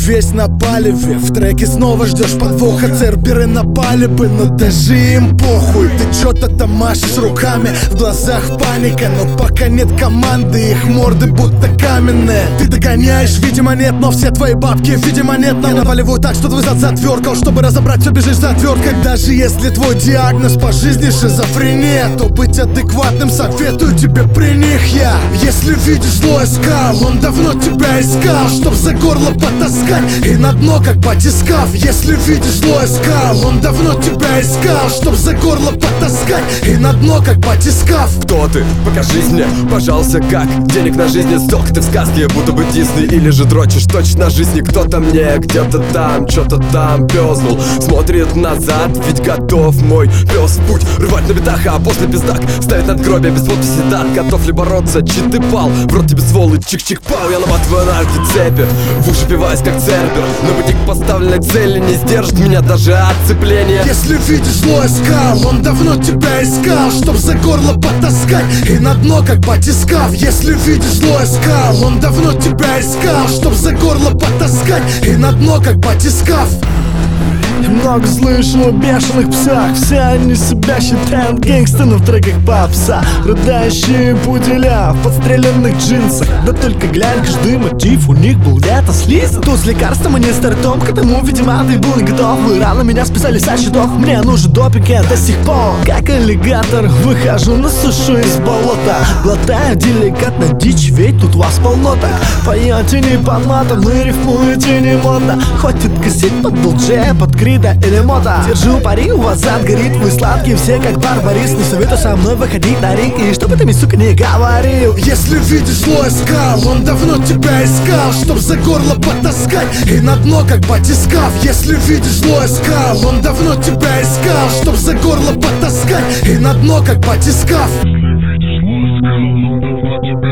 весь на палеве. В треке снова ждешь подвоха. Церберы напали бы, но даже им похуй. Ты чё-то там машешь руками, в глазах паника. Но пока нет команды, их морды будто каменные. Ты догоняешь, видимо нет, но все твои бабки, видимо нет. Нам наваливают так, что твой зад затверкал. Чтобы разобрать, все бежишь за отверткой. Даже если твой диагноз по жизни шизофрения, то быть адекватным советую тебе при них я. Если видишь злой скал, он давно тебя искал, чтоб за горло потаскать и на дно как батискаф. Если видишь злой скал, он давно тебя искал, чтоб за горло потаскать и на дно как батискаф. Кто ты? Покажись мне, пожалуйста, как денег на жизни сдох ты в сказке, будто бы Дисней. Или же дрочишь точно на жизни. Кто-то мне где-то там, что-то там пёзнул, смотрит назад, ведь готов мой пес в путь. Рвать на битах, а после пиздак ставить надгробие без подписи дат. Готов ли бороться, чит ты пал, в рот тебе сволочь, чик-чик-пау. Я наматываю на руки цепи, в уши пиваюсь как цербер, но пути к поставленной цели не сдержит меня даже отцепление. Если видишь злой скал, он давно тебя искал, чтоб за горло потаскать и на дно как батискаф. Если видишь злой скал, он давно тебя искал, чтоб за горло потаскать и на дно как батискаф. Я много слышу о бешеных псах, все они себя считают гэнгстами в треках попса. Рыдающие пуделя в подстреленных джинсах, да только глянь, каждый мотив у них был где-то слизан. Тут с лекарством и не стартом, к этому, видимо, ты был не готов. Вы рано меня списали со счетов, мне нужен допинг, я до сих пор как аллигатор выхожу на сушу из болота. Глотаю деликатно дичь, ведь тут вас полно так. Поете не по матам, вы рифмуете не модно. Хватит косить под булджея, под крида или мота. Держу пари, у вас зад горит, вы сладкие все как барбарис. Не советую со мной выходить на ринг, и чтобы ты мне, сука, не говорил. Если видишь злой скал, он давно тебя искал, чтоб за горло потаскать и на дно как батискаф. Если видишь злой скал, он давно тебя искал, чтоб за горло потаскать и на дно как батискаф. Если видишь злой скал, он давно тебя